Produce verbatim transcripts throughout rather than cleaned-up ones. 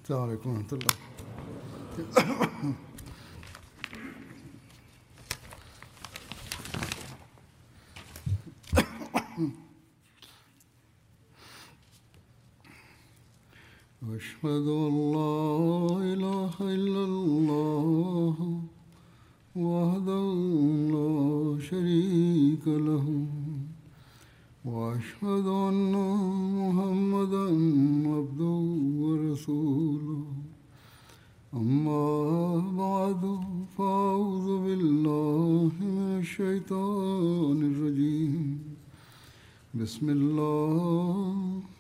السلام عليكم ورحمة الله. أشهد أن لا إله إلا الله وحده لا شريك له وأشهد أن محمدا عبده ورسوله أما بعد فأعوذ بالله من الشيطان الرجيم بسم الله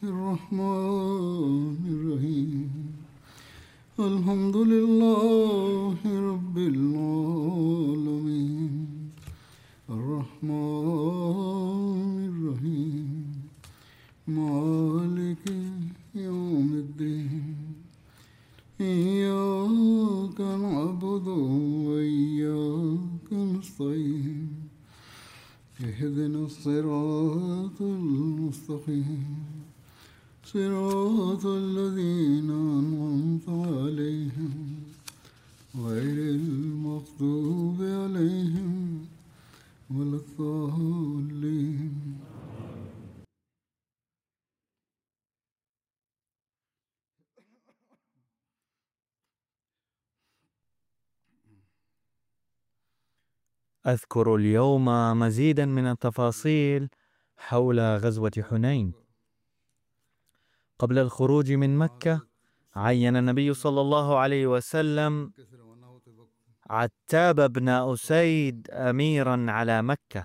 الرحمن الرحيم الحمد لله رب العالمين الرحمن الرحيم مالك يوم الدين إياك نعبد وإياك نستعين اهدنا الصراط المستقيم صراط الذين أنعمت عليهم غير المغضوب عليهم ولا الضالين. أذكر اليوم مزيدا من التفاصيل حول غزوة حنين. قبل الخروج من مكة عين النبي صلى الله عليه وسلم عتاب بن أسيد أميرا على مكة،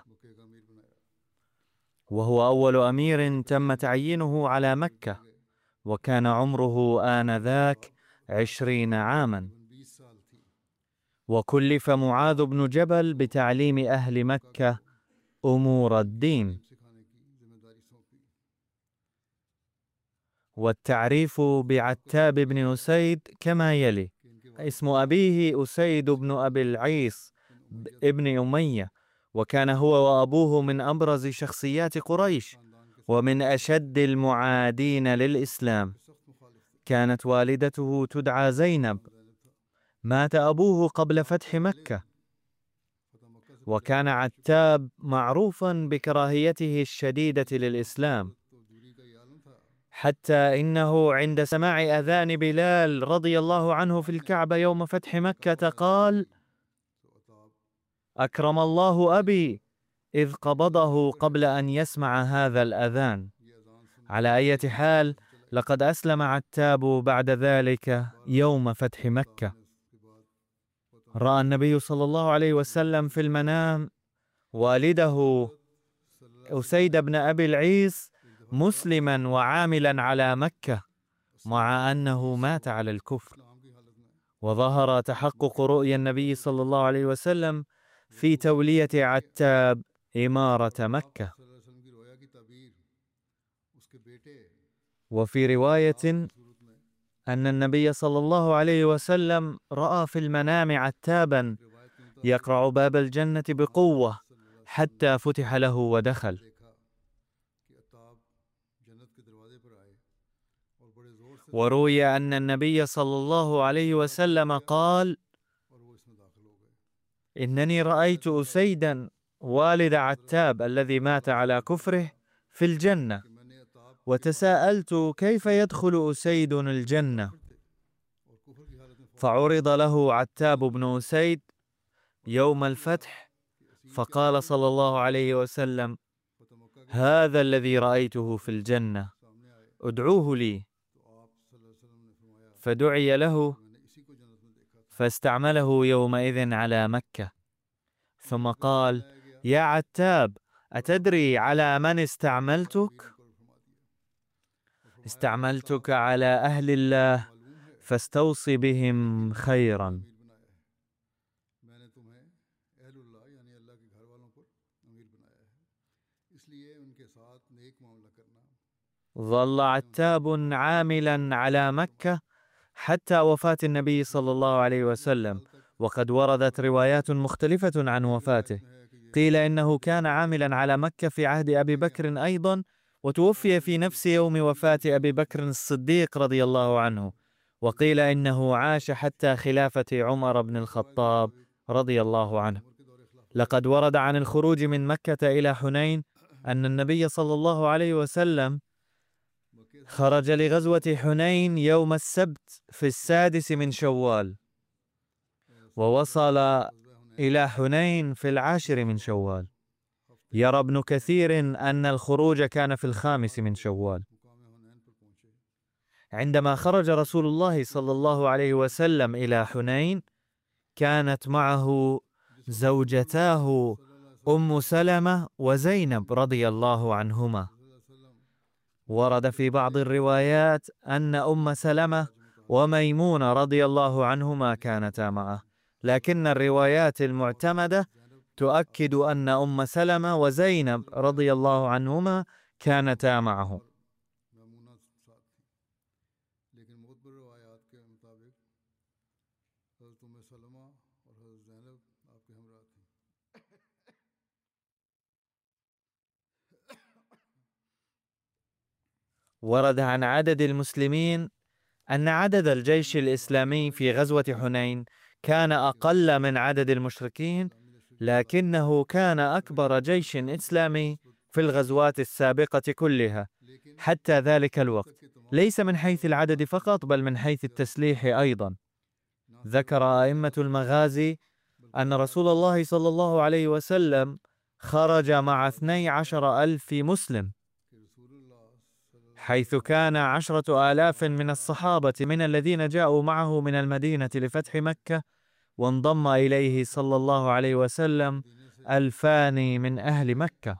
وهو أول أمير تم تعيينه على مكة، وكان عمره آنذاك عشرين عاما. وكلف معاذ بن جبل بتعليم أهل مكة أمور الدين. والتعريف بعتاب بن أسيد كما يلي: اسم أبيه أسيد بن أبي العيص ابن أمية، وكان هو وأبوه من أبرز شخصيات قريش ومن أشد المعادين للإسلام. كانت والدته تدعى زينب. مات أبوه قبل فتح مكة، وكان عتاب معروفا بكراهيته الشديدة للإسلام، حتى إنه عند سماع أذان بلال رضي الله عنه في الكعبة يوم فتح مكة قال: أكرم الله أبي إذ قبضه قبل أن يسمع هذا الأذان. على أي حال، لقد أسلم عتاب بعد ذلك يوم فتح مكة. رأى النبي صلى الله عليه وسلم في المنام والده أسيد بن أبي العيص مسلما وعاملا على مكة، مع أنه مات على الكفر. وظهر تحقق رؤيا النبي صلى الله عليه وسلم في تولية عتاب إمارة مكة. وفي رواية أن النبي صلى الله عليه وسلم رأى في المنام عتابا يقرع باب الجنة بقوة حتى فتح له ودخل. وروي أن النبي صلى الله عليه وسلم قال: إنني رأيت أسيدا والد عتاب الذي مات على كفره في الجنة، وتساءلت كيف يدخل أسيد الجنة، فعرض له عتاب بن أسيد يوم الفتح، فقال صلى الله عليه وسلم: هذا الذي رأيته في الجنة، ادعوه لي. فدعي له، فاستعمله يومئذ على مكة، ثم قال: يا عتاب، أتدري على من استعملتك؟ استعملتك على أهل الله، فاستوصي بهم خيرا. ظل عتاب عاملا على مكة حتى وفاة النبي صلى الله عليه وسلم، وقد وردت روايات مختلفة عن وفاته. قيل إنه كان عاملا على مكة في عهد أبي بكر أيضا، وتوفي في نفس يوم وفاة أبي بكر الصديق رضي الله عنه. وقيل إنه عاش حتى خلافة عمر بن الخطاب رضي الله عنه. لقد ورد عن الخروج من مكة إلى حنين أن النبي صلى الله عليه وسلم خرج لغزوة حنين يوم السبت في السادس من شوال، ووصل إلى حنين في العاشر من شوال. يرى ابن كثير أن الخروج كان في الخامس من شوال. عندما خرج رسول الله صلى الله عليه وسلم إلى حنين كانت معه زوجتاه أم سلمة وزينب رضي الله عنهما. ورد في بعض الروايات أن أم سلمة وميمونة رضي الله عنهما كانتا معه، لكن الروايات المعتمدة تؤكد أن أم سلمة وزينب رضي الله عنهما كانتا معه. ورد عن عدد المسلمين أن عدد الجيش الإسلامي في غزوة حنين كان أقل من عدد المشركين، لكنه كان أكبر جيش إسلامي في الغزوات السابقة كلها حتى ذلك الوقت، ليس من حيث العدد فقط بل من حيث التسليح أيضا. ذكر أئمة المغازي أن رسول الله صلى الله عليه وسلم خرج مع اثني عشر ألف مسلم، حيث كان عشرة آلاف من الصحابة من الذين جاءوا معه من المدينة لفتح مكة، وانضم إليه صلى الله عليه وسلم ألفان من أهل مكة.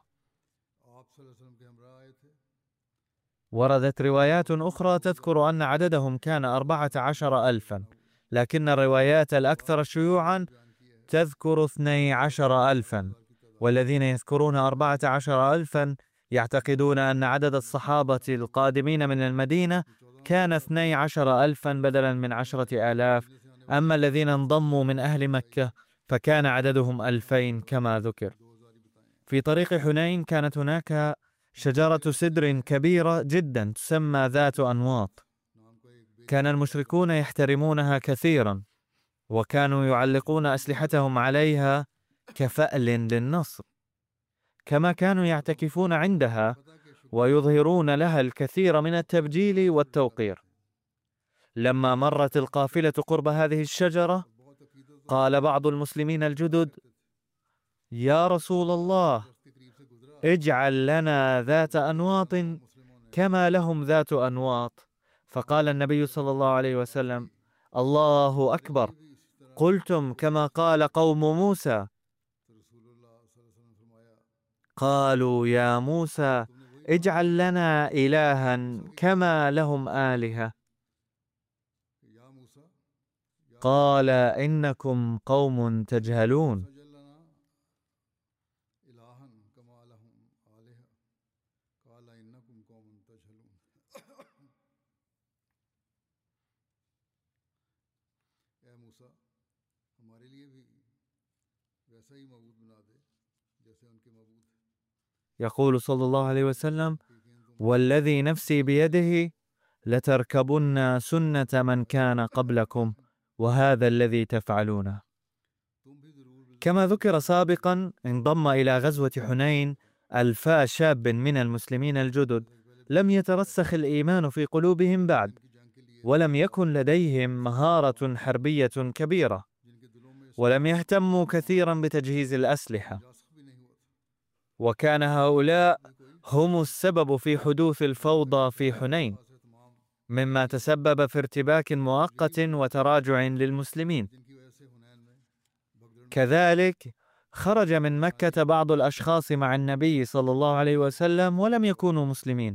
وردت روايات أخرى تذكر أن عددهم كان أربعة عشر ألفا، لكن الروايات الأكثر شيوعا تذكر اثني عشر ألفا، والذين يذكرون أربعة عشر ألفا يعتقدون أن عدد الصحابة القادمين من المدينة كان اثني عشر ألفا بدلا من عشرة آلاف، أما الذين انضموا من أهل مكة فكان عددهم ألفين كما ذكر. في طريق حنين كانت هناك شجرة سدر كبيرة جدا تسمى ذات أنواط، كان المشركون يحترمونها كثيرا، وكانوا يعلقون أسلحتهم عليها كفأل للنصر، كما كانوا يعتكفون عندها ويظهرون لها الكثير من التبجيل والتوقير. لما مرت القافلة قرب هذه الشجرة قال بعض المسلمين الجدد: يا رسول الله، اجعل لنا ذات أنواط كما لهم ذات أنواط. فقال النبي صلى الله عليه وسلم: الله أكبر، قلتم كما قال قوم موسى. قالوا: يا موسى، اجعل لنا إلها كما لهم آلهة. قال: إنكم قوم تجهلون. يقول صلى الله عليه وسلم: والذي نفسي بيده لتركبن سنة من كان قبلكم وهذا الذي تفعلونه. كما ذكر سابقا انضم إلى غزوة حنين ألفا شاب من المسلمين الجدد لم يترسخ الإيمان في قلوبهم بعد، ولم يكن لديهم مهارة حربية كبيرة، ولم يهتموا كثيرا بتجهيز الأسلحة، وكان هؤلاء هم السبب في حدوث الفوضى في حنين، مما تسبب في ارتباك مؤقت وتراجع للمسلمين. كذلك خرج من مكة بعض الأشخاص مع النبي صلى الله عليه وسلم ولم يكونوا مسلمين،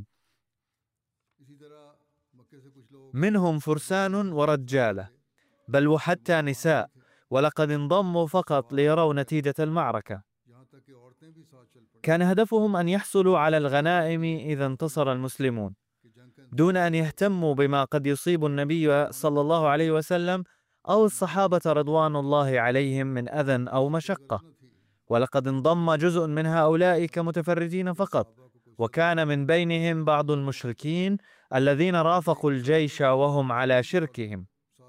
منهم فرسان ورجالة، بل وحتى نساء، ولقد انضموا فقط ليروا نتيجة المعركة. كان هدفهم أن يحصلوا على الغنائم إذا انتصر المسلمون، دون أن يهتموا بما قد يصيب النبي صلى الله عليه وسلم أو الصحابة رضوان الله عليهم من أذى أو مشقة. ولقد انضم جزء من هؤلاء كمتفرجين فقط، وكان من بينهم بعض المشركين الذين رافقوا الجيش وهم على شركهم.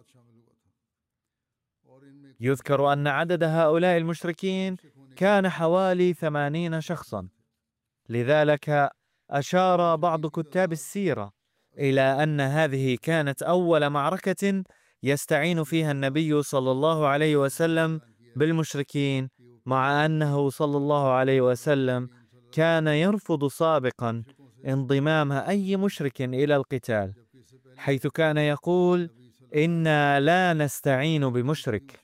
يذكر أن عدد هؤلاء المشركين كان حوالي ثمانين شخصا. لذلك أشار بعض كتاب السيرة إلى أن هذه كانت أول معركة يستعين فيها النبي صلى الله عليه وسلم بالمشركين، مع أنه صلى الله عليه وسلم كان يرفض سابقا انضمام أي مشرك إلى القتال، حيث كان يقول: إنا لا نستعين بمشرك.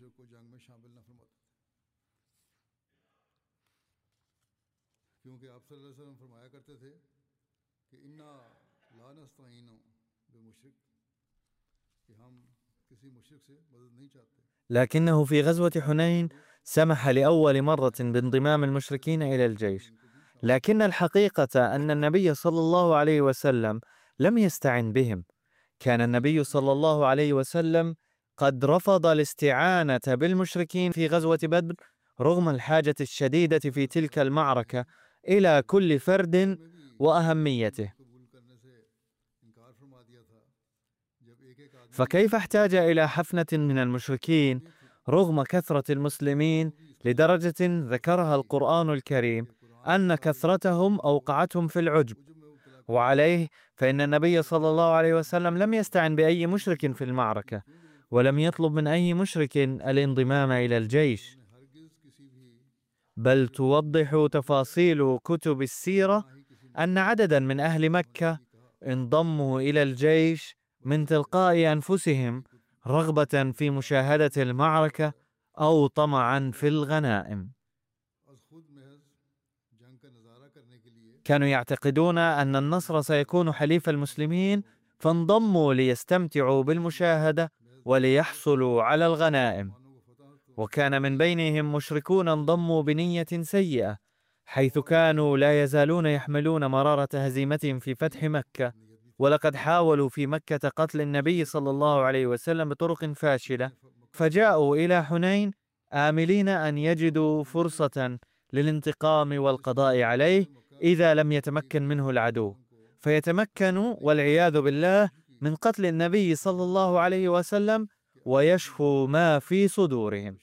لكنه في غزوة حنين سمح لأول مرة بانضمام المشركين إلى الجيش. لكن الحقيقة أن النبي صلى الله عليه وسلم لم يستعن بهم. كان النبي صلى الله عليه وسلم قد رفض الاستعانة بالمشركين في غزوة بدر رغم الحاجة الشديدة في تلك المعركة إلى كل فرد وأهميته. فكيف احتاج إلى حفنة من المشركين رغم كثرة المسلمين، لدرجة ذكرها القرآن الكريم أن كثرتهم أوقعتهم في العجب؟ وعليه فإن النبي صلى الله عليه وسلم لم يستعن بأي مشرك في المعركة، ولم يطلب من أي مشرك الانضمام إلى الجيش، بل توضح تفاصيل كتب السيرة أن عددا من أهل مكة انضموا إلى الجيش من تلقاء أنفسهم رغبة في مشاهدة المعركة أو طمعا في الغنائم. كانوا يعتقدون أن النصر سيكون حليف المسلمين، فانضموا ليستمتعوا بالمشاهدة وليحصلوا على الغنائم. وكان من بينهم مشركون انضموا بنية سيئة، حيث كانوا لا يزالون يحملون مرارة هزيمتهم في فتح مكة، ولقد حاولوا في مكة قتل النبي صلى الله عليه وسلم بطرق فاشلة، فجاءوا إلى حنين آملين أن يجدوا فرصة للانتقام والقضاء عليه إذا لم يتمكن منه العدو، فيتمكنوا والعياذ بالله من قتل النبي صلى الله عليه وسلم ويشفوا ما في صدورهم.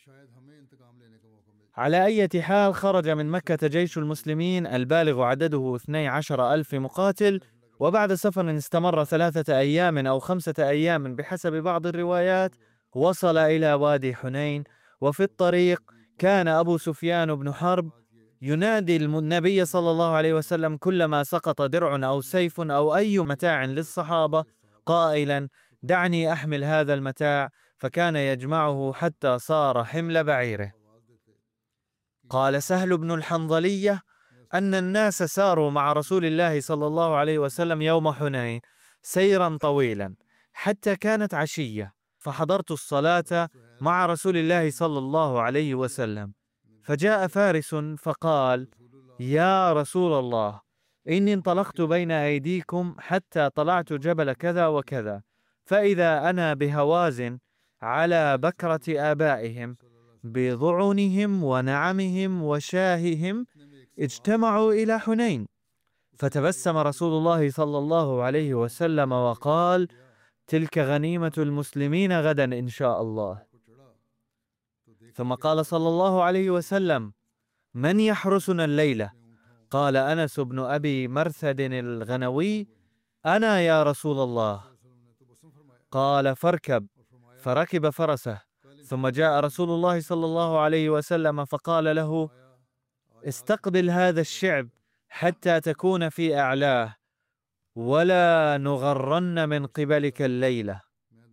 على أي حال، خرج من مكة جيش المسلمين البالغ عدده اثني عشر ألف مقاتل، وبعد سفر استمر ثلاثة أيام أو خمسة أيام بحسب بعض الروايات وصل إلى وادي حنين. وفي الطريق كان أبو سفيان بن حرب ينادي النبي صلى الله عليه وسلم كلما سقط درع أو سيف أو أي متاع للصحابة قائلا: دعني أحمل هذا المتاع، فكان يجمعه حتى صار حمل بعيره. قال سهل بن الحنظلية أن الناس ساروا مع رسول الله صلى الله عليه وسلم يوم حنين سيرا طويلا حتى كانت عشية، فحضرت الصلاة مع رسول الله صلى الله عليه وسلم، فجاء فارس فقال: يا رسول الله، إني انطلقت بين أيديكم حتى طلعت جبل كذا وكذا، فإذا أنا بهوازن على بكرة آبائهم بضعنهم ونعمهم وشاههم اجتمعوا إلى حنين. فتبسم رسول الله صلى الله عليه وسلم وقال: تلك غنيمة المسلمين غدا إن شاء الله. ثم قال صلى الله عليه وسلم: من يحرسنا الليلة؟ قال أنس بن أبي مرثد الغنوي: أنا يا رسول الله. قال: فاركب. فركب فرسه، ثم جاء رسول الله صلى الله عليه وسلم فقال له: استقبل هذا الشعب حتى تكون في أعلاه، ولا نغرن من قبلك الليلة.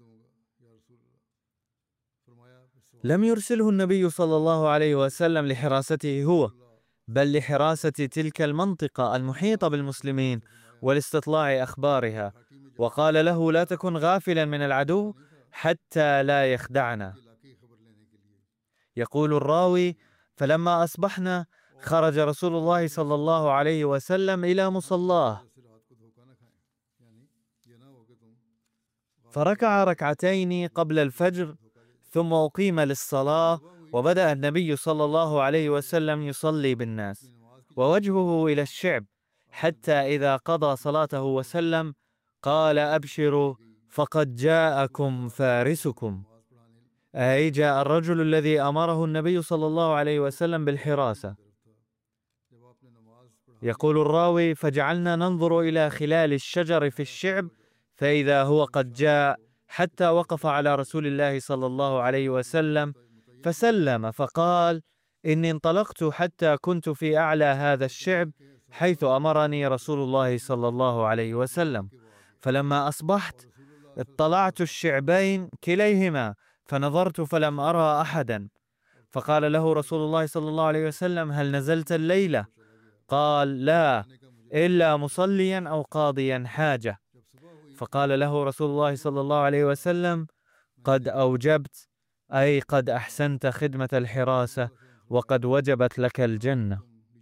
لم يرسله النبي صلى الله عليه وسلم لحراسته هو، بل لحراسة تلك المنطقة المحيطة بالمسلمين ولاستطلاع أخبارها، وقال له: لا تكن غافلا من العدو حتى لا يخدعنا. يقول الراوي: فلما أصبحنا خرج رسول الله صلى الله عليه وسلم إلى مصلاه، فركع ركعتين قبل الفجر، ثم أقيم للصلاة، وبدأ النبي صلى الله عليه وسلم يصلي بالناس ووجهه إلى الشعب، حتى إذا قضى صلاته وسلم قال أبشروا فقد جاءكم فارسكم، أي جاء الرجل الذي أمره النبي صلى الله عليه وسلم بالحراسة. يقول الراوي: فجعلنا ننظر إلى خلال الشجر في الشعب فإذا هو قد جاء، حتى وقف على رسول الله صلى الله عليه وسلم فسلم فقال: إني انطلقت حتى كنت في أعلى هذا الشعب حيث أمرني رسول الله صلى الله عليه وسلم، فلما أصبحت اطلعت الشعبين كليهما فنظرت فلم أرى أحدا، فقال له رسول الله صلى الله عليه وسلم: هل نزلت الليلة؟ قال: لا، إلا مصليا أو قاضيا حاجة. فقال له رسول الله صلى الله عليه وسلم: قد أوجبت، أي قد أحسنت خدمة الحراسة وقد وجبت لك الجنة.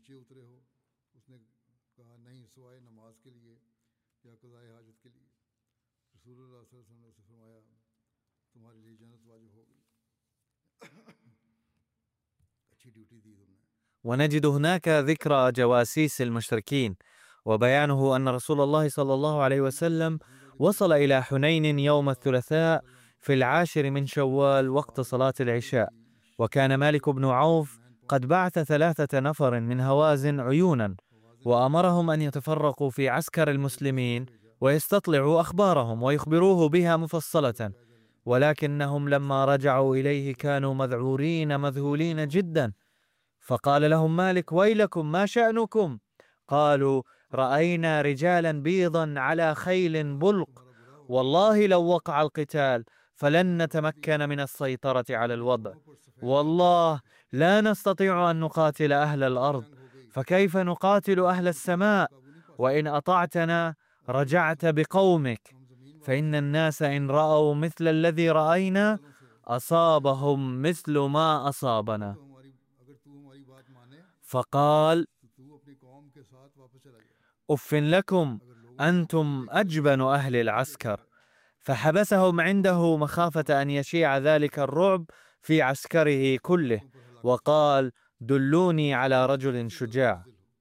ونجد هناك ذكرى جواسيس المشركين، وبيانه أن رسول الله صلى الله عليه وسلم وصل إلى حنين يوم الثلاثاء في العاشر من شوال وقت صلاة العشاء، وكان مالك بن عوف قد بعث ثلاثة نفر من هوازن عيونا، وأمرهم أن يتفرقوا في عسكر المسلمين ويستطلعوا أخبارهم ويخبروه بها مفصلة، ولكنهم لما رجعوا إليه كانوا مذعورين مذهولين جدا. فقال لهم مالك: ويلكم، ما شأنكم؟ قالوا: رأينا رجالا بيضا على خيل بلق، والله لو وقع القتال فلن نتمكن من السيطرة على الوضع، والله لا نستطيع أن نقاتل أهل الأرض، فكيف نقاتل أهل السماء؟ وإن أطعتنا رجعت بقومك، فإن الناس إن رأوا مثل الذي رأينا أصابهم مثل ما أصابنا. فقال: أف لكم، أنتم أجبن أهل العسكر. فحبسهم عنده مخافة أن يشيع ذلك الرعب في عسكره كله، وقال: دلوني على رجل شجاع.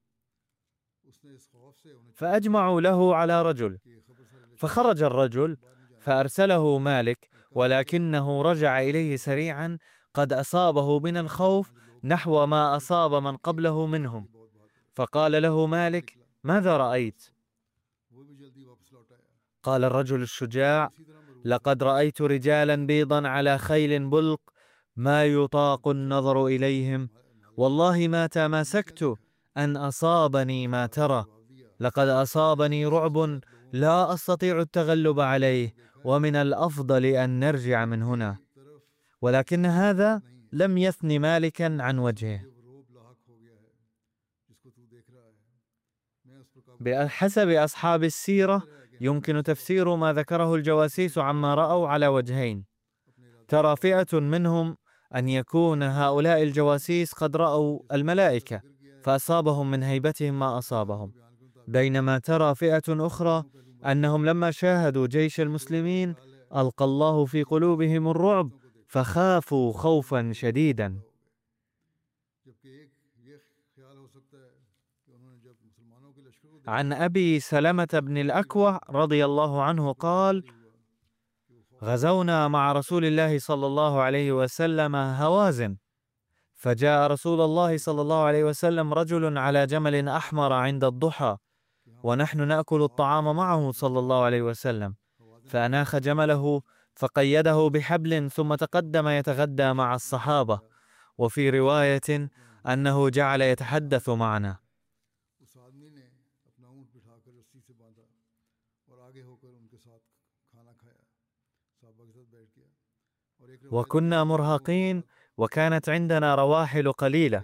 فأجمعوا له على رجل، فخرج الرجل فأرسله مالك، ولكنه رجع إليه سريعا قد أصابه من الخوف نحو ما أصاب من قبله منهم. فقال له مالك: ماذا رأيت؟ قال الرجل الشجاع: لقد رأيت رجالا بيضا على خيل بلق ما يطاق النظر إليهم، والله ما تماسكت أن أصابني ما ترى، لقد أصابني رعب لا أستطيع التغلب عليه، ومن الأفضل أن نرجع من هنا. ولكن هذا لم يثن مالكا عن وجهه. بحسب أصحاب السيرة يمكن تفسير ما ذكره الجواسيس عما رأوا على وجهين: ترى فئة منهم أن يكون هؤلاء الجواسيس قد رأوا الملائكة فأصابهم من هيبتهم ما أصابهم، بينما ترى فئة أخرى أنهم لما شاهدوا جيش المسلمين ألقى الله في قلوبهم الرعب فخافوا خوفا شديدا. عن أبي سلمة بن الأكوع رضي الله عنه قال: غزونا مع رسول الله صلى الله عليه وسلم هوازن، فجاء رسول الله صلى الله عليه وسلم رجل على جمل أحمر عند الضحى، ونحن نأكل الطعام معه صلى الله عليه وسلم، فأناخ جمله فقيده بحبل ثم تقدم يتغدى مع الصحابة، وفي رواية أنه جعل يتحدث معنا. وكنا مرهقين وكانت عندنا رواحل قليلة،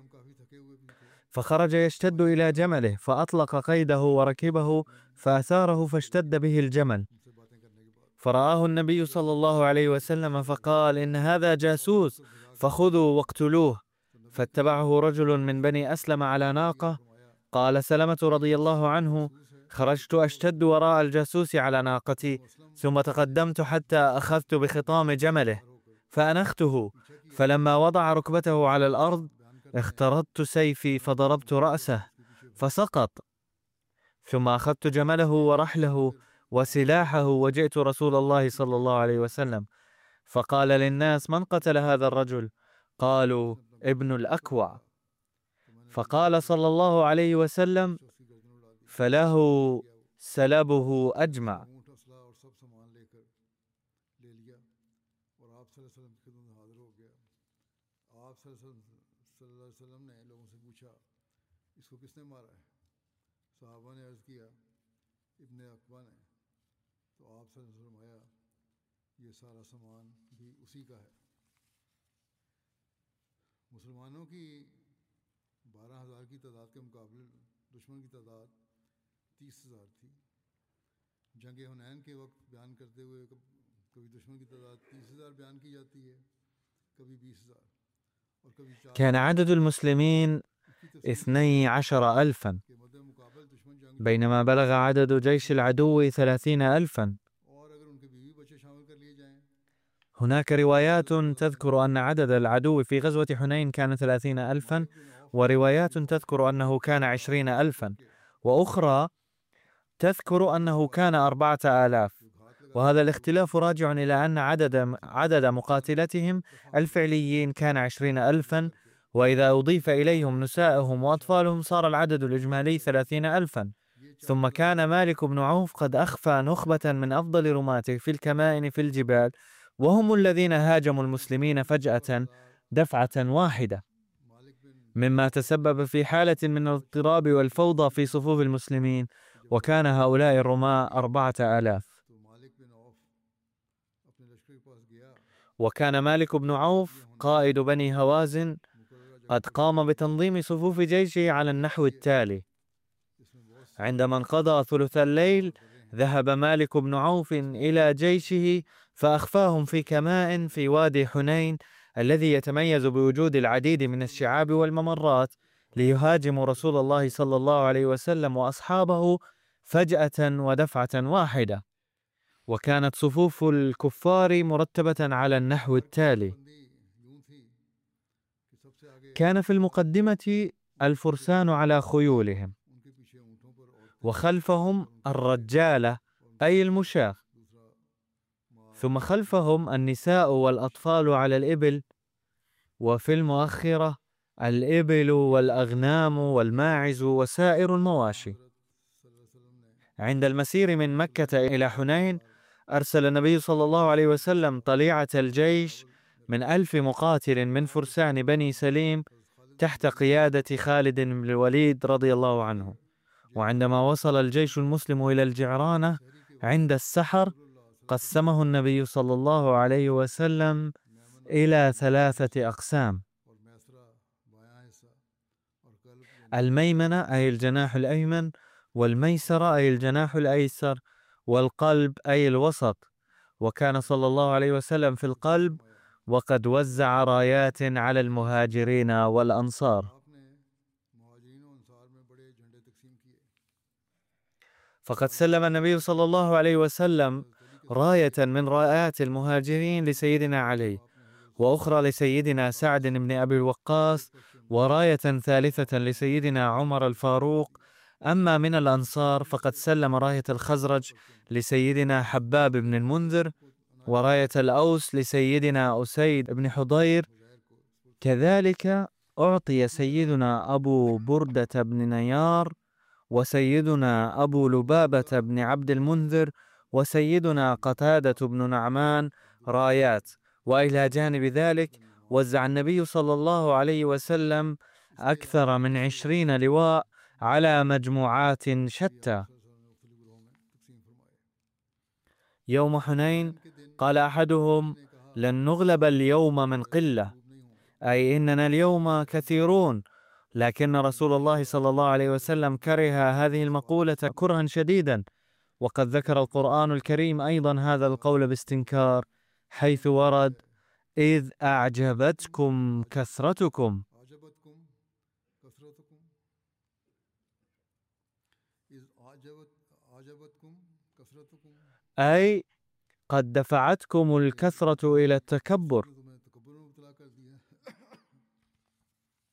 فخرج يشتد إلى جمله فأطلق قيده وركبه فأثاره فاشتد به الجمل، فرآه النبي صلى الله عليه وسلم فقال: إن هذا جاسوس فخذوا واقتلوه. فاتبعه رجل من بني أسلم على ناقة. قال سلمة رضي الله عنه: خرجت أشتد وراء الجاسوس على ناقتي، ثم تقدمت حتى أخذت بخطام جمله فأنخته، فلما وضع ركبته على الأرض اخترضت سيفي فضربت رأسه فسقط، ثم أخذت جمله ورحله وسلاحه وجئت رسول الله صلى الله عليه وسلم، فقال للناس: من قتل هذا الرجل؟ قالوا: ابن الأكوع. فقال صلى الله عليه وسلم: فله سلبه أجمع. یہ سارا سامان بھی اسی کا ہے۔ مسلمانوں کی بارہ ہزار کی تعداد کے مقابلے دشمن کی تعداد تیس ہزار تھی۔ جنگ حنین کے وقت بیان کرتے ہوئے کبھی دشمن کی تعداد تیس ہزار بیان کی جاتی ہے، کبھی بیس ہزار اور کبھی چار۔ كان عدد المسلمين اثني عشر ألفا، بينما بلغ عدد جيش العدو ثلاثين ألفا. هناك روايات تذكر أن عدد العدو في غزوة حنين كان ثلاثين ألفا، وروايات تذكر أنه كان عشرين ألفا، وأخرى تذكر أنه كان أربعة آلاف. وهذا الاختلاف راجع إلى أن عدد عدد مقاتلتهم الفعليين كان عشرين ألفا، وإذا أضيف إليهم نسائهم وأطفالهم صار العدد الإجمالي ثلاثين ألفا. ثم كان مالك بن عوف قد أخفى نخبة من أفضل رماته في الكمائن في الجبال، وهم الذين هاجموا المسلمين فجأة دفعة واحدة، مما تسبب في حالة من الاضطراب والفوضى في صفوف المسلمين، وكان هؤلاء الرماة أربعة آلاف. وكان مالك بن عوف قائد بني هوازن قد قام بتنظيم صفوف جيشه على النحو التالي: عندما انقضى ثلث الليل ذهب مالك بن عوف إلى جيشه فأخفاهم في كماء في وادي حنين الذي يتميز بوجود العديد من الشعاب والممرات، ليهاجموا رسول الله صلى الله عليه وسلم وأصحابه فجأة ودفعة واحدة. وكانت صفوف الكفار مرتبة على النحو التالي: كان في المقدمة الفرسان على خيولهم، وخلفهم الرجالة أي المشاة، ثم خلفهم النساء والأطفال على الإبل، وفي المؤخرة الإبل والأغنام والماعز وسائر المواشي. عند المسير من مكة إلى حنين أرسل النبي صلى الله عليه وسلم طليعة الجيش من ألف مقاتل من فرسان بني سليم تحت قيادة خالد بن الوليد رضي الله عنه. وعندما وصل الجيش المسلم إلى الجعرانة عند السحر قسمه النبي صلى الله عليه وسلم إلى ثلاثة أقسام: الميمنة أي الجناح الأيمن، والميسرة أي الجناح الأيسر، والقلب أي الوسط. وكان صلى الله عليه وسلم في القلب وقد وزع رايات على المهاجرين والأنصار. فقد سلم النبي صلى الله عليه وسلم راية من رايات المهاجرين لسيدنا علي، وأخرى لسيدنا سعد بن أبي الوقاص، وراية ثالثة لسيدنا عمر الفاروق. أما من الأنصار فقد سلم راية الخزرج لسيدنا حباب بن المنذر، وراية الأوس لسيدنا أسيد بن حضير. كذلك أعطي سيدنا أبو بردة بن نيار، وسيدنا أبو لبابة بن عبد المنذر، وسيدنا قتادة بن نعمان رايات. وإلى جانب ذلك وزع النبي صلى الله عليه وسلم أكثر من عشرين لواء على مجموعات شتى. يوم حنين قال أحدهم: لن نغلب اليوم من قلة، أي إننا اليوم كثيرون. لكن رسول الله صلى الله عليه وسلم كره هذه المقولة كرها شديدا، وقد ذكر القرآن الكريم أيضا هذا القول باستنكار، حيث ورد: إذ أعجبتكم كثرتكم، أي قد دفعتكم الكثرة إلى التكبر.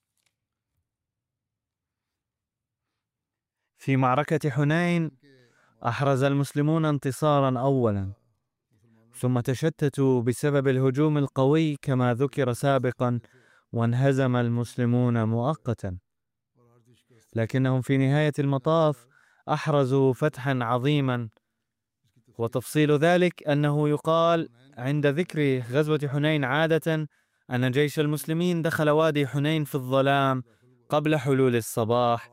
في معركة حنين أحرز المسلمون انتصارا أولا، ثم تشتتوا بسبب الهجوم القوي كما ذكر سابقا، وانهزم المسلمون مؤقتا، لكنهم في نهاية المطاف أحرزوا فتحا عظيما. وتفصيل ذلك أنه يقال عند ذكر غزوة حنين عادة أن جيش المسلمين دخل وادي حنين في الظلام قبل حلول الصباح،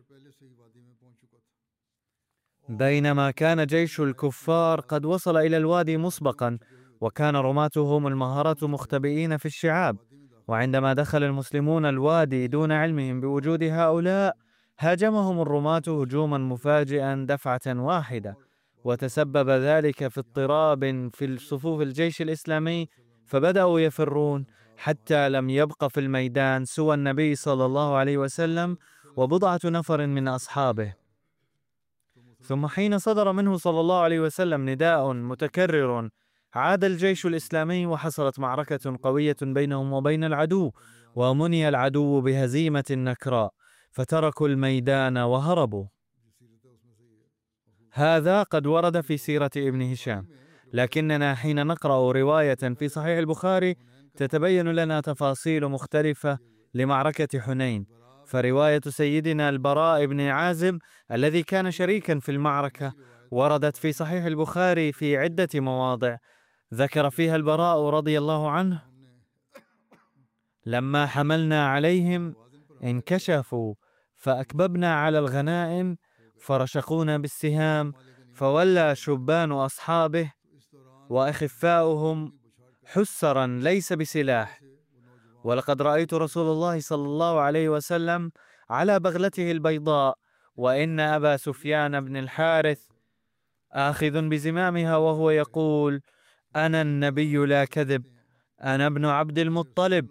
بينما كان جيش الكفار قد وصل إلى الوادي مسبقا، وكان رماتهم المهارة مختبئين في الشعاب. وعندما دخل المسلمون الوادي دون علمهم بوجود هؤلاء، هاجمهم الرماة هجوما مفاجئا دفعة واحدة، وتسبب ذلك في اضطراب في صفوف الجيش الإسلامي، فبدأوا يفرون حتى لم يبق في الميدان سوى النبي صلى الله عليه وسلم وبضعة نفر من أصحابه. ثم حين صدر منه صلى الله عليه وسلم نداء متكرر، عاد الجيش الإسلامي وحصلت معركة قوية بينهم وبين العدو، ومني العدو بهزيمة نكراء، فتركوا الميدان وهربوا. هذا قد ورد في سيرة ابن هشام، لكننا حين نقرأ رواية في صحيح البخاري تتبين لنا تفاصيل مختلفة لمعركة حنين. فرواية سيدنا البراء بن عازب الذي كان شريكا في المعركة وردت في صحيح البخاري في عدة مواضع، ذكر فيها البراء رضي الله عنه: لما حملنا عليهم انكشفوا فأكببنا على الغنائم فرشقونا بالسهام، فولى شبان أصحابه وأخفاؤهم حسرا ليس بسلاح، ولقد رأيت رسول الله صلى الله عليه وسلم على بغلته البيضاء، وإن أبا سفيان بن الحارث آخذ بزمامها وهو يقول: أنا النبي لا كذب، أنا ابن عبد المطلب.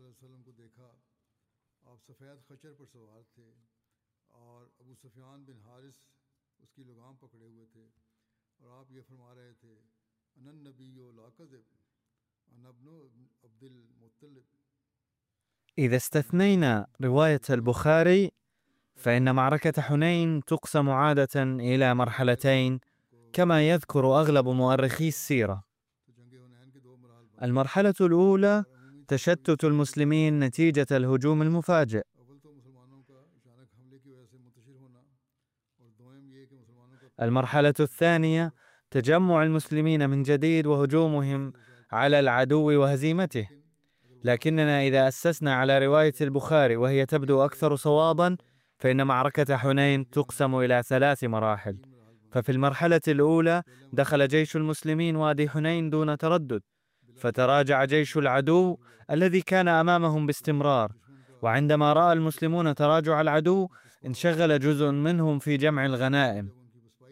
إذا استثنينا رواية البخاري فإن معركة حنين تقسم عادة إلى مرحلتين كما يذكر أغلب مؤرخي السيرة. المرحلة الأولى تشتت المسلمين نتيجة الهجوم المفاجئ. المرحلة الثانية تجمع المسلمين من جديد وهجومهم على العدو وهزيمته. لكننا إذا أسسنا على رواية البخاري وهي تبدو أكثر صوابا، فإن معركة حنين تقسم إلى ثلاث مراحل. ففي المرحلة الأولى دخل جيش المسلمين وادي حنين دون تردد، فتراجع جيش العدو الذي كان أمامهم باستمرار، وعندما رأى المسلمون تراجع العدو انشغل جزء منهم في جمع الغنائم.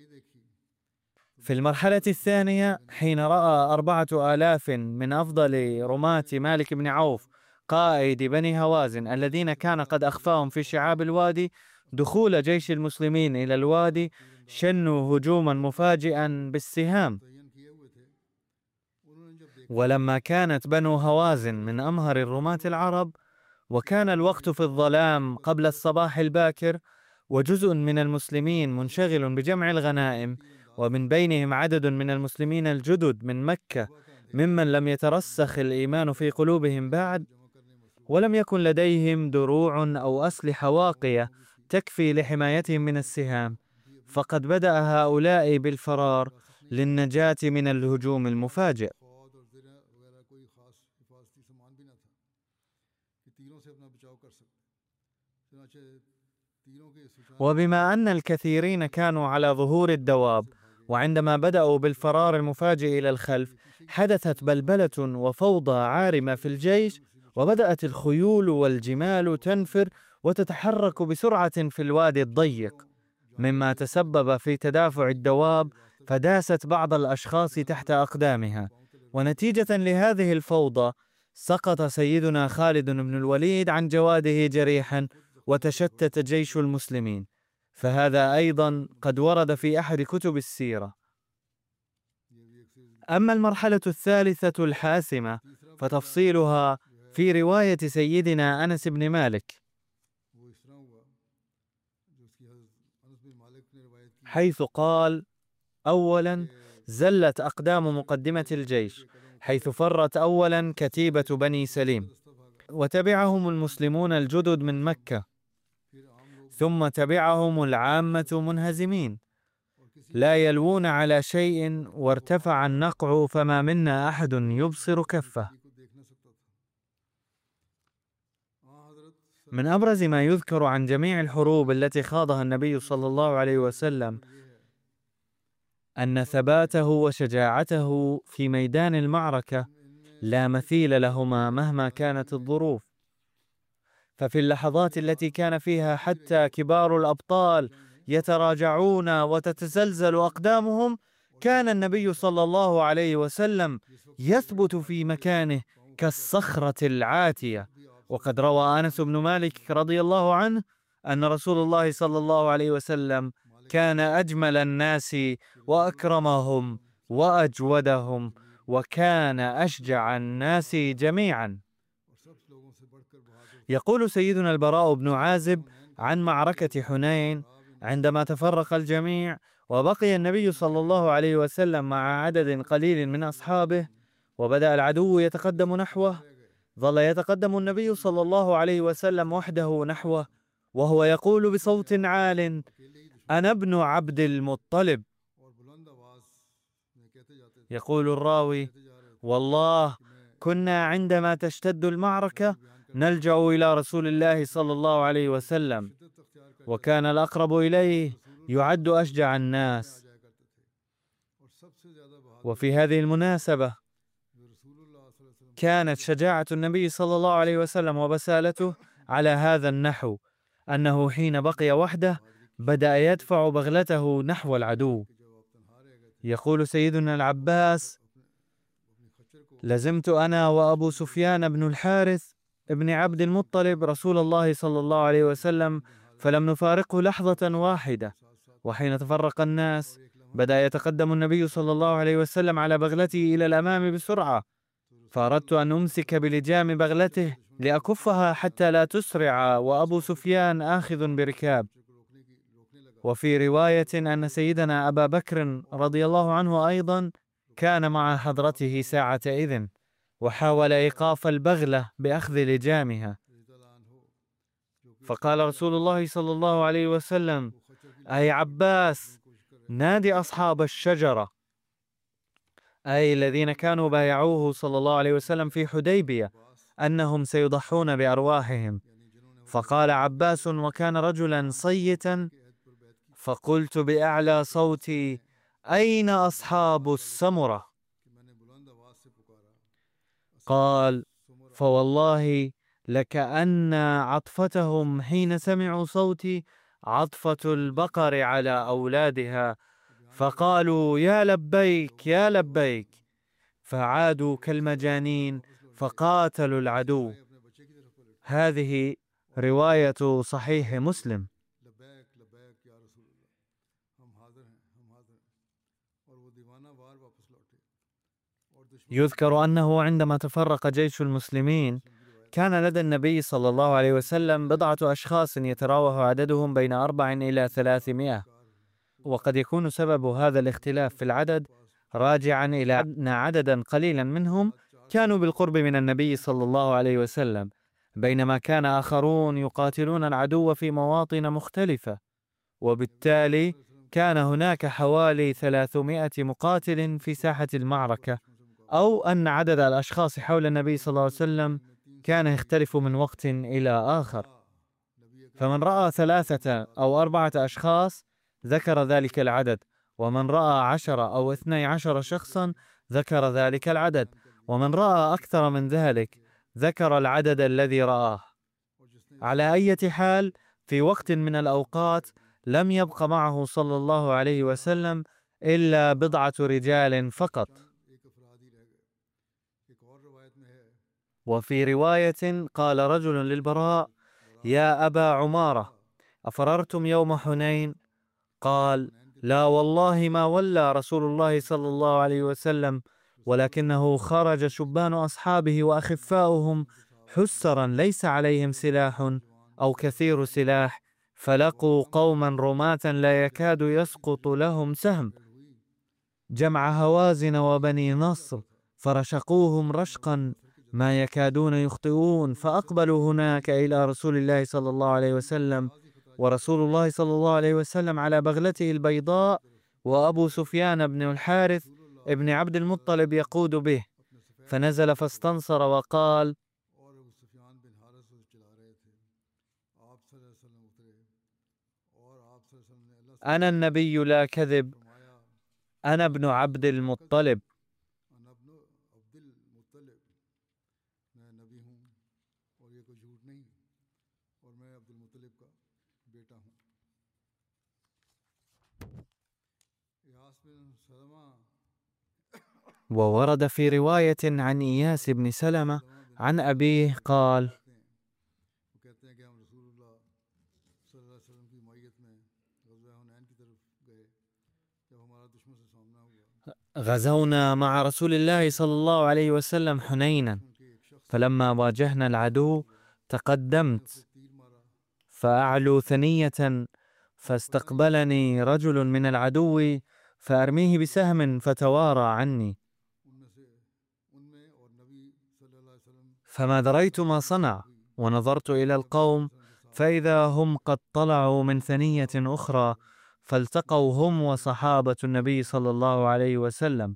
في المرحلة الثانية حين رأى أربعة آلاف من أفضل رماة مالك بن عوف قائد بني هوازن الذين كان قد أخفاهم في شعاب الوادي دخول جيش المسلمين إلى الوادي، شنوا هجوما مفاجئا بالسهام. ولما كانت بنو هوازن من أمهر الرماة العرب، وكان الوقت في الظلام قبل الصباح الباكر، وجزء من المسلمين منشغل بجمع الغنائم، ومن بينهم عدد من المسلمين الجدد من مكة ممن لم يترسخ الإيمان في قلوبهم بعد، ولم يكن لديهم دروع أو أسلحة واقية تكفي لحمايتهم من السهام، فقد بدأ هؤلاء بالفرار للنجاة من الهجوم المفاجئ. وبما أن الكثيرين كانوا على ظهور الدواب، وعندما بدأوا بالفرار المفاجئ إلى الخلف حدثت بلبلة وفوضى عارمة في الجيش، وبدأت الخيول والجمال تنفر وتتحرك بسرعة في الوادي الضيق، مما تسبب في تدافع الدواب، فداست بعض الأشخاص تحت أقدامها. ونتيجة لهذه الفوضى سقط سيدنا خالد بن الوليد عن جواده جريحا، وتشتت جيش المسلمين. فهذا أيضا قد ورد في أحد كتب السيرة. أما المرحلة الثالثة الحاسمة فتفصيلها في رواية سيدنا أنس بن مالك، حيث قال: أولا زلت أقدام مقدمة الجيش، حيث فرت أولا كتيبة بني سليم، وتبعهم المسلمون الجدد من مكة، ثم تبعهم العامة منهزمين لا يلوون على شيء، وارتفع النقع فما منا أحد يبصر كفه. من أبرز ما يذكر عن جميع الحروب التي خاضها النبي صلى الله عليه وسلم أن ثباته وشجاعته في ميدان المعركة لا مثيل لهما مهما كانت الظروف. ففي اللحظات التي كان فيها حتى كبار الأبطال يتراجعون وتتزلزل أقدامهم، كان النبي صلى الله عليه وسلم يثبت في مكانه كالصخرة العاتية. وقد روى أنس بن مالك رضي الله عنه أن رسول الله صلى الله عليه وسلم كان أجمل الناس وأكرمهم وأجودهم، وكان أشجع الناس جميعا. يقول سيدنا البراء بن عازب عن معركة حنين: عندما تفرق الجميع وبقي النبي صلى الله عليه وسلم مع عدد قليل من أصحابه وبدأ العدو يتقدم نحوه، ظل يتقدم النبي صلى الله عليه وسلم وحده نحوه وهو يقول بصوت عال: أنا ابن عبد المطلب. يقول الراوي: والله كنا عندما تشتد المعركة نلجأ إلى رسول الله صلى الله عليه وسلم، وكان الأقرب إليه يعد أشجع الناس. وفي هذه المناسبة كانت شجاعة النبي صلى الله عليه وسلم وبسالته على هذا النحو، أنه حين بقي وحده بدأ يدفع بغلته نحو العدو. يقول سيدنا العباس: لزمت أنا وأبو سفيان بن الحارث ابن عبد المطلب رسول الله صلى الله عليه وسلم فلم نفارقه لحظة واحدة، وحين تفرق الناس بدأ يتقدم النبي صلى الله عليه وسلم على بغلته إلى الأمام بسرعة، فأردت أن أمسك بلجام بغلته لأكفها حتى لا تسرع، وأبو سفيان آخذ بركاب. وفي رواية أن سيدنا أبا بكر رضي الله عنه أيضا كان مع حضرته ساعة إذن، وحاول إيقاف البغلة بأخذ لجامها، فقال رسول الله صلى الله عليه وسلم: أي عباس، نادي أصحاب الشجرة، أي الذين كانوا بايعوه صلى الله عليه وسلم في حديبية أنهم سيضحون بأرواحهم. فقال عباس وكان رجلا صيتا: فقلت بأعلى صوتي: أين أصحاب السمرة؟ قال: فوالله لكأن عطفتهم حين سمعوا صوتي عطفة البقر على أولادها، فقالوا: يا لبيك يا لبيك، فعادوا كالمجانين فقاتلوا العدو. هذه رواية صحيح مسلم. يذكر أنه عندما تفرق جيش المسلمين كان لدى النبي صلى الله عليه وسلم بضعة أشخاص يتراوح عددهم بين أربع إلى ثلاثمائة، وقد يكون سبب هذا الاختلاف في العدد راجعا إلى أن عددا قليلا منهم كانوا بالقرب من النبي صلى الله عليه وسلم، بينما كان آخرون يقاتلون العدو في مواطن مختلفة، وبالتالي كان هناك حوالي ثلاثمائة مقاتل في ساحة المعركة، أو أن عدد الأشخاص حول النبي صلى الله عليه وسلم كان يختلف من وقت إلى آخر. فمن رأى ثلاثة أو أربعة أشخاص ذكر ذلك العدد، ومن رأى عشرة أو اثني عشر شخصا ذكر ذلك العدد، ومن رأى أكثر من ذلك ذكر العدد الذي رآه. على أي حال، في وقت من الأوقات لم يبق معه صلى الله عليه وسلم إلا بضعة رجال فقط. وفي رواية قال رجل للبراء: يا أبا عمارة، أفررتم يوم حنين؟ قال: لا والله ما ولى رسول الله صلى الله عليه وسلم، ولكنه خرج شبان أصحابه وأخفاؤهم حسرا ليس عليهم سلاح أو كثير سلاح، فلقوا قوما رماة لا يكاد يسقط لهم سهم، جمع هوازن وبني نصر فرشقوهم رشقا ما يكادون يخطئون، فأقبلوا هناك إلى رسول الله صلى الله عليه وسلم، ورسول الله صلى الله عليه وسلم على بغلته البيضاء، وأبو سفيان بن الحارث ابن عبد المطلب يقود به، فنزل فاستنصر وقال: أنا النبي لا كذب، أنا ابن عبد المطلب. وورد في رواية عن إياس بن سلمة عن أبيه قال: غزونا مع رسول الله صلى الله عليه وسلم حنينا، فلما واجهنا العدو تقدمت فأعلو ثنية، فاستقبلني رجل من العدو فأرميه بسهم فتوارى عني، فما دريت ما صنع، ونظرت إلى القوم فإذا هم قد طلعوا من ثنية أخرى، فالتقوا هم وصحابة النبي صلى الله عليه وسلم،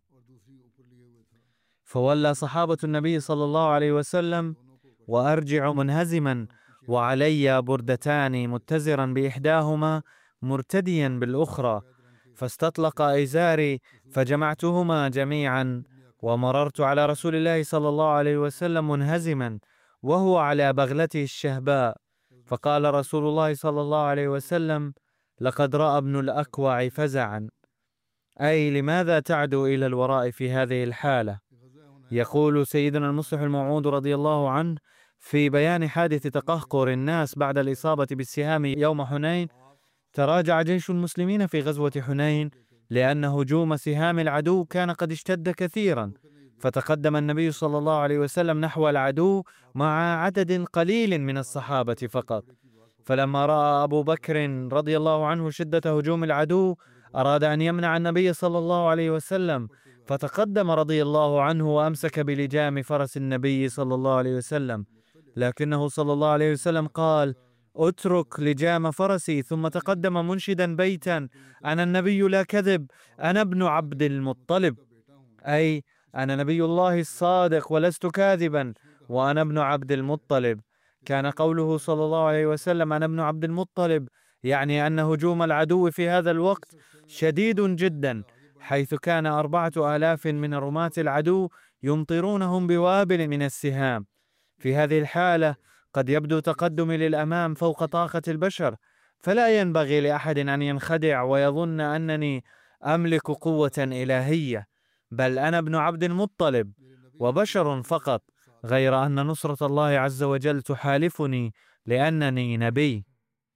فولى صحابة النبي صلى الله عليه وسلم وأرجع منهزما، وعلي بردتان متزرا بإحداهما مرتديا بالأخرى، فاستطلق إزاري فجمعتهما جميعا، ومررت على رسول الله صلى الله عليه وسلم منهزما وهو على بغلته الشهباء، فقال رسول الله صلى الله عليه وسلم: لقد رأى ابن الأكوع فزعا، أي لماذا تعدو إلى الوراء في هذه الحالة؟ يقول سيدنا المصلح الموعود رضي الله عنه في بيان حادث تقهقر الناس بعد الإصابة بالسهام يوم حنين: تراجع جيش المسلمين في غزوة حنين لأن هجوم سهام العدو كان قد اشتد كثيرا، فتقدم النبي صلى الله عليه وسلم نحو العدو مع عدد قليل من الصحابة فقط، فلما رأى أبو بكر رضي الله عنه شدة هجوم العدو أراد أن يمنع النبي صلى الله عليه وسلم، فتقدم رضي الله عنه وأمسك بلجام فرس النبي صلى الله عليه وسلم، لكنه صلى الله عليه وسلم قال: اترك لجام فرسي، ثم تقدم منشدا بيتا: أنا النبي لا كذب، أنا ابن عبد المطلب، أي أنا نبي الله الصادق ولست كاذبا، وأنا ابن عبد المطلب. كان قوله صلى الله عليه وسلم أنا ابن عبد المطلب يعني أن هجوم العدو في هذا الوقت شديد جدا، حيث كان أربعة آلاف من رماة العدو يمطرونهم بوابل من السهام. في هذه الحالة قد يبدو تقدمي للأمام فوق طاقة البشر، فلا ينبغي لأحد أن ينخدع ويظن أنني أملك قوة إلهية، بل أنا ابن عبد المطلب وبشر فقط، غير أن نصرة الله عز وجل تحالفني لأنني نبي.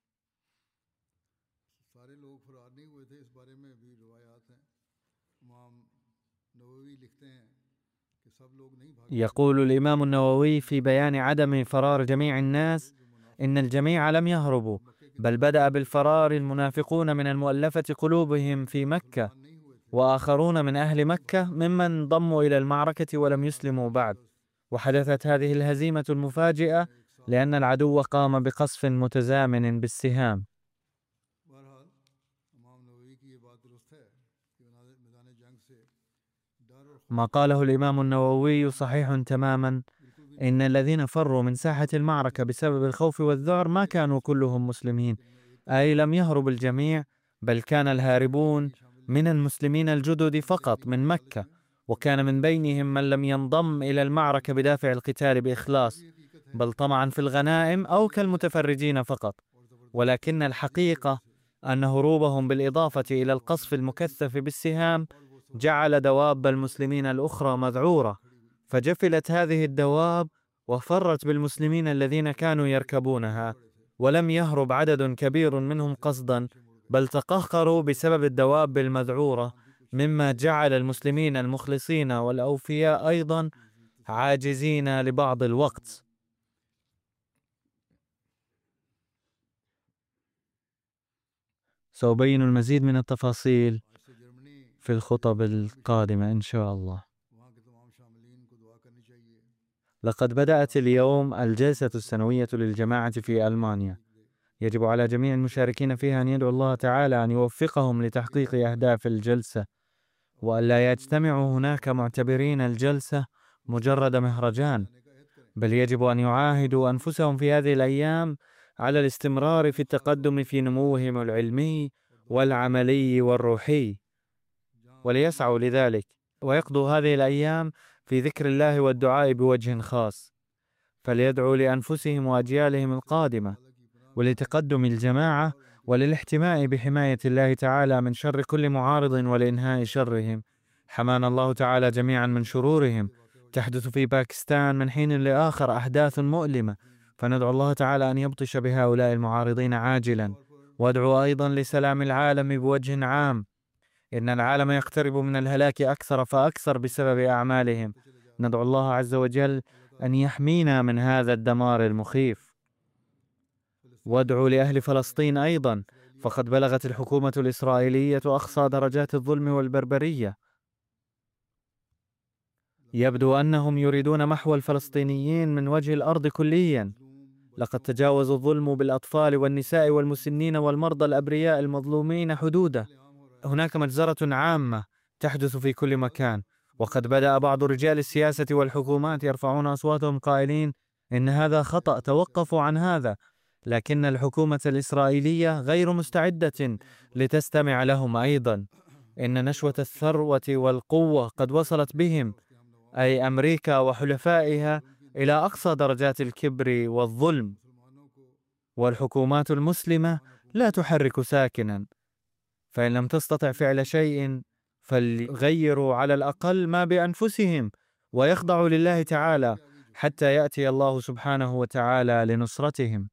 يقول الإمام النووي في بيان عدم فرار جميع الناس: إن الجميع لم يهربوا، بل بدأ بالفرار المنافقون من المؤلفة قلوبهم في مكة، وآخرون من أهل مكة ممن ضموا إلى المعركة ولم يسلموا بعد، وحدثت هذه الهزيمة المفاجئة لأن العدو قام بقصف متزامن بالسهام. ما قاله الإمام النووي صحيح تماما: إن الذين فروا من ساحة المعركة بسبب الخوف والذعر ما كانوا كلهم مسلمين، أي لم يهرب الجميع، بل كان الهاربون من المسلمين الجدد فقط من مكة، وكان من بينهم من لم ينضم إلى المعركة بدافع القتال بإخلاص، بل طمعا في الغنائم أو كالمتفرجين فقط. ولكن الحقيقة أن هروبهم بالإضافة إلى القصف المكثف بالسهام جعل دواب المسلمين الأخرى مذعورة، فجفلت هذه الدواب وفرت بالمسلمين الذين كانوا يركبونها، ولم يهرب عدد كبير منهم قصدا، بل تقهقروا بسبب الدواب المذعورة، مما جعل المسلمين المخلصين والأوفياء أيضا عاجزين لبعض الوقت. سأبين المزيد من التفاصيل في الخطب القادمة إن شاء الله. لقد بدأت اليوم الجلسة السنوية للجماعة في ألمانيا. يجب على جميع المشاركين فيها أن يدعو الله تعالى أن يوفقهم لتحقيق أهداف الجلسة، وألا يجتمعوا هناك معتبرين الجلسة مجرد مهرجان، بل يجب أن يعاهدوا أنفسهم في هذه الأيام على الاستمرار في التقدم في نموهم العلمي والعملي والروحي، وليسعوا لذلك ويقضوا هذه الأيام في ذكر الله والدعاء بوجه خاص، فليدعوا لأنفسهم وأجيالهم القادمة ولتقدم الجماعة وللاحتماء بحماية الله تعالى من شر كل معارض ولإنهاء شرهم. حمانا الله تعالى جميعا من شرورهم. تحدث في باكستان من حين لآخر أحداث مؤلمة، فندعو الله تعالى أن يبطش بهؤلاء المعارضين عاجلا، وادعو أيضا لسلام العالم بوجه عام. إن العالم يقترب من الهلاك أكثر فأكثر بسبب أعمالهم. ندعو الله عز وجل أن يحمينا من هذا الدمار المخيف. وادعوا لأهل فلسطين أيضا، فقد بلغت الحكومة الإسرائيلية أقصى درجات الظلم والبربرية. يبدو أنهم يريدون محو الفلسطينيين من وجه الأرض كليا. لقد تجاوزوا الظلم بالأطفال والنساء والمسنين والمرضى الأبرياء المظلومين حدوده. هناك مجزرة عامة تحدث في كل مكان، وقد بدأ بعض رجال السياسة والحكومات يرفعون أصواتهم قائلين إن هذا خطأ، توقفوا عن هذا. لكن الحكومة الإسرائيلية غير مستعدة لتستمع لهم أيضا. إن نشوة الثروة والقوة قد وصلت بهم، أي أمريكا وحلفائها، إلى أقصى درجات الكبر والظلم، والحكومات المسلمة لا تحرك ساكنا. فإن لم تستطع فعل شيء فليغيروا على الأقل ما بأنفسهم ويخضعوا لله تعالى حتى يأتي الله سبحانه وتعالى لنصرتهم.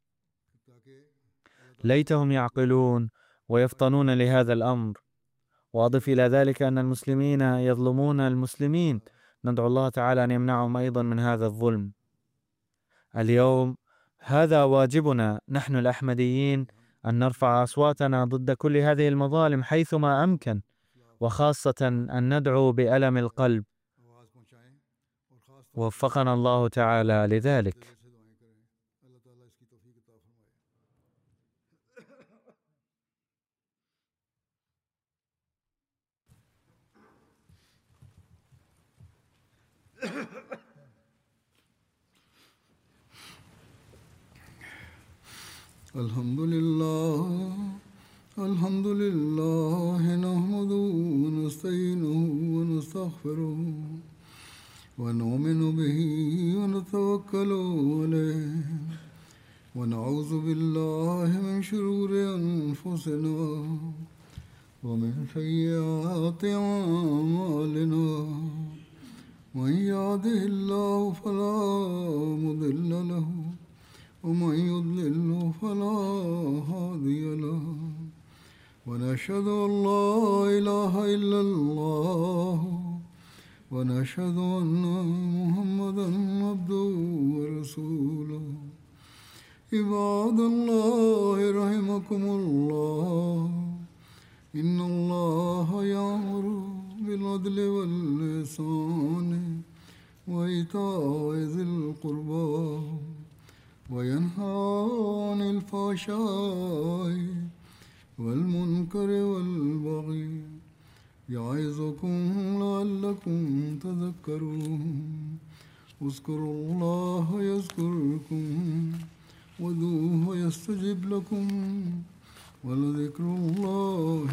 ليتهم يعقلون ويفطنون لهذا الأمر. وأضف إلى ذلك أن المسلمين يظلمون المسلمين. ندعو الله تعالى أن يمنعهم أيضا من هذا الظلم. اليوم هذا واجبنا نحن الأحمديين، أن نرفع أصواتنا ضد كل هذه المظالم حيثما أمكن، وخاصة أن ندعو بألم القلب. وفقنا الله تعالى لذلك. الحمد لله الحمد لله نحمده ونستعينه ونستغفره ونؤمن به ونتوكل عليه ونعوذ بالله من شرور أنفسنا ومن سيئات أعمالنا. من يهده الله فلا مضل له ومن يضلل فلا هادي له. ونشهد أن لا إله إلا الله ونشهد أن محمدا عبده ورسوله. عباد الله رحمكم الله، إن الله يأمر بالعدل والإحسان وإيتاء ذي القربى وينهى عن الفحشاء والمنكر والبغي يعظكم لعلكم تذكرون. اذكروا الله يذكركم وادعوه يستجب لكم ولذكر الله